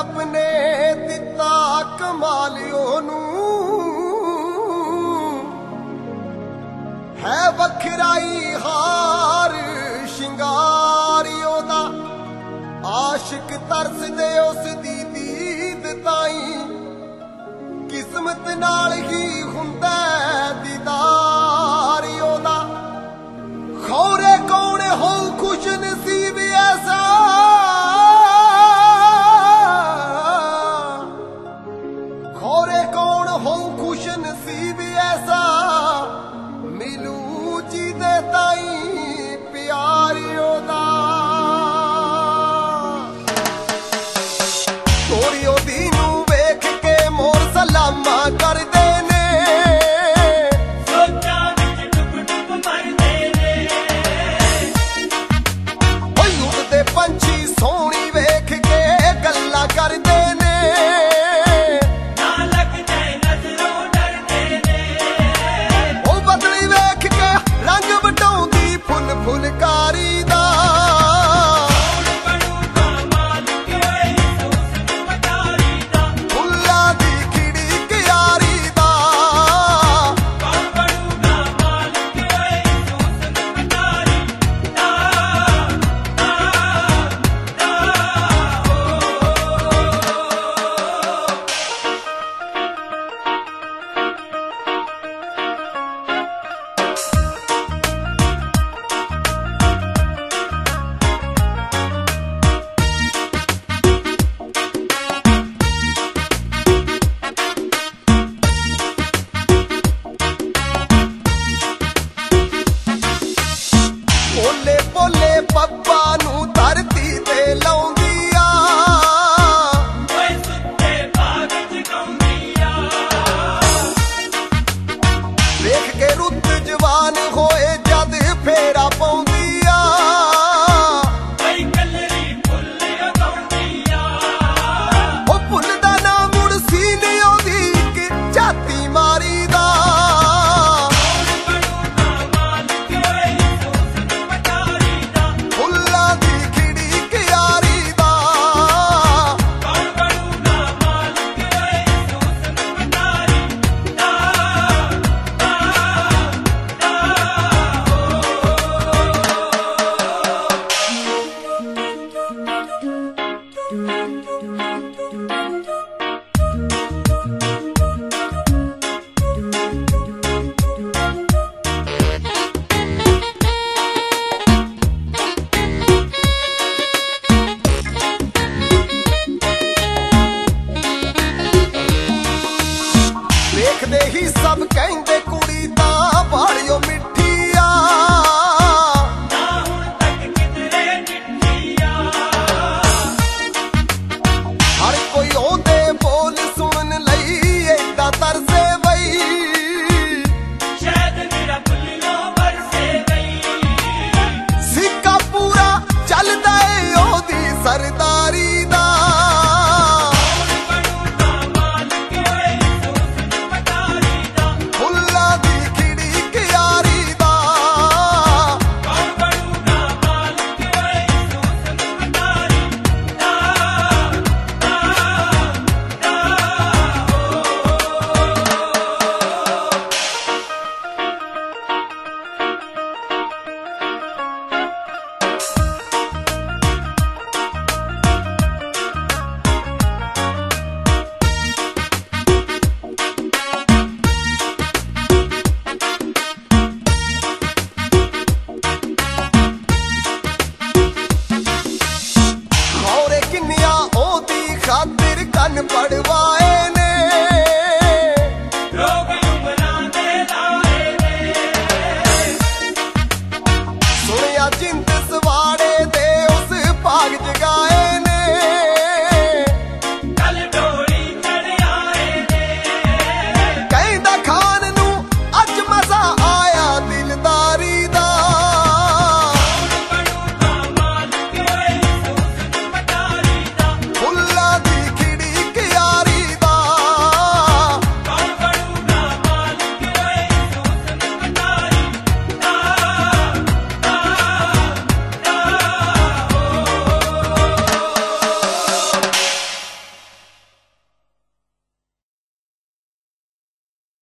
रब ने दिता कमाल ओनू है वखराई हार शिंगार ओदा आशिक तरस दे उस दी दीद ताई किस्मत नाल ही हुंदा दीदार ओदा खौरे कौन हो खुश नसीब ऐसा खौरे कौन हो खुश नसीब ऐसा मिलू जी दे ताई प्यार ओदा तोरी ओदी नू वेख के मोर सलामा कर दे पंछी सोहनी वेख के गल्ला करदे ने ना लग जाए नजरों डरदे ने ओ बदली वेख के रंग वटाउंदी फुल फुलकारी दा फुल्लां दी खिड़ी क्यारी दा बोले बोले पप्पा नू धरती ते लाउंदी आ ओए सुत्ते बाग जगाउंदी आ देख के रुत जवान होए जद फेरा पाउंदी आ कई कलरी फुल उगाउंदी आ ओ फुल दा ना मुड़ सीने ओदी कि जाती मारी दा देखदे ही सब कहंदे कुड़ी तां बाड़ियो मिठी आ ना हुण तक किधरे डिठी आ हर कोई ओंदे बोल सुनन लई एदा तरसे वई शायद मेरा बुल्लियों बरसे वई सिक्का पूरा चलदा ए ओदी सरदारी दा खातिर कन पड़वाए